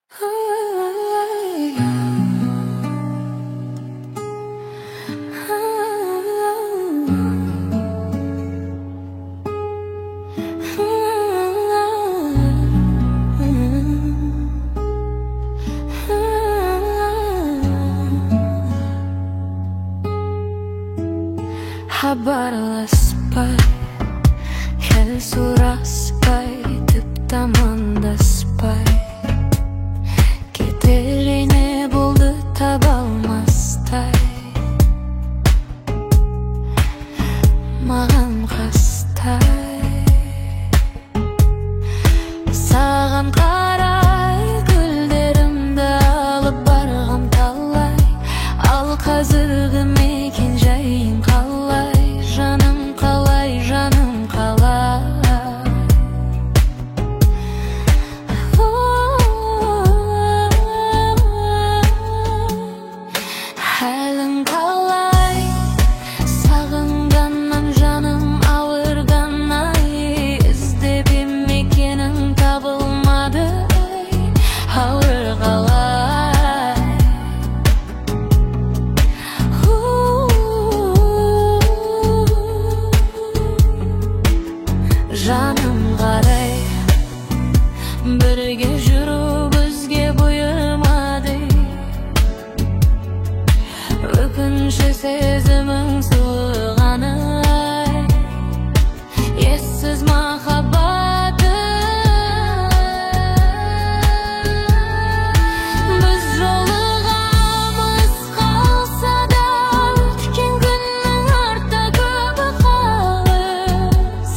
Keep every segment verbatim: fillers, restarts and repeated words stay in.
Habarlaspay, hel so'raspay, tip tamondaspay, keterine bo'ldi tabolmasday. Mag'an qastay sag'an qaray, gullerimda olib barg'am talay. Al qazirg'i mekin jayim qalay, жаным қалай, жаным қалай. Хәлің қалай, сағынғаннан жаным ауырғанай. Іздеп мекенің табылмады, ауыр қалай. Жаным қарай, бірге жүру бізге бұйырмады. Өкініші сезімің суығаны, ессіз махаббаты. Біз жолығамыз қалса да, өткен күннің артта көбі қалыс.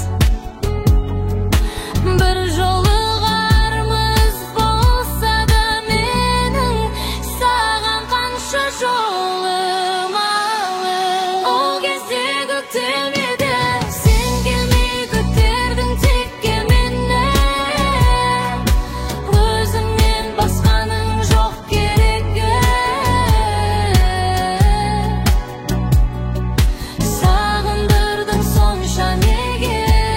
Bir жолығармыз болса да, менің саған қанша жолым алыс. Ол кезде көктем еді, сен келмей көтердің текке мені. Өзіңнен басқаның жоқ керегі. Сағындырдың сонша неге?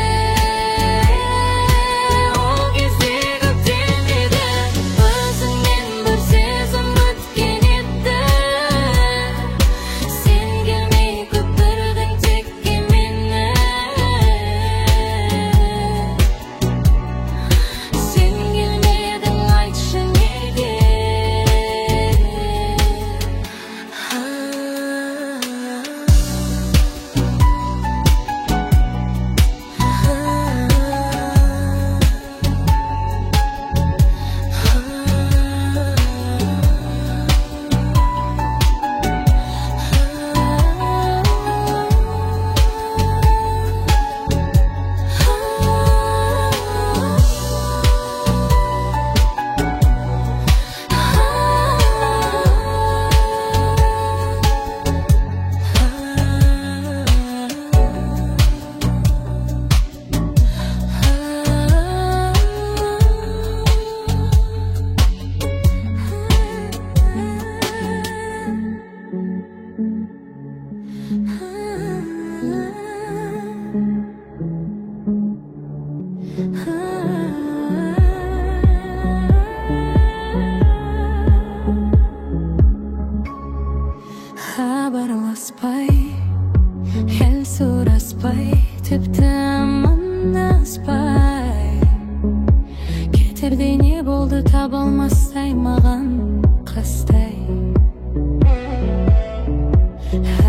Хабарласпай, хәл сұраспай, тіпті амандаспай. Кетерде не болды табалмастай, маған қастай.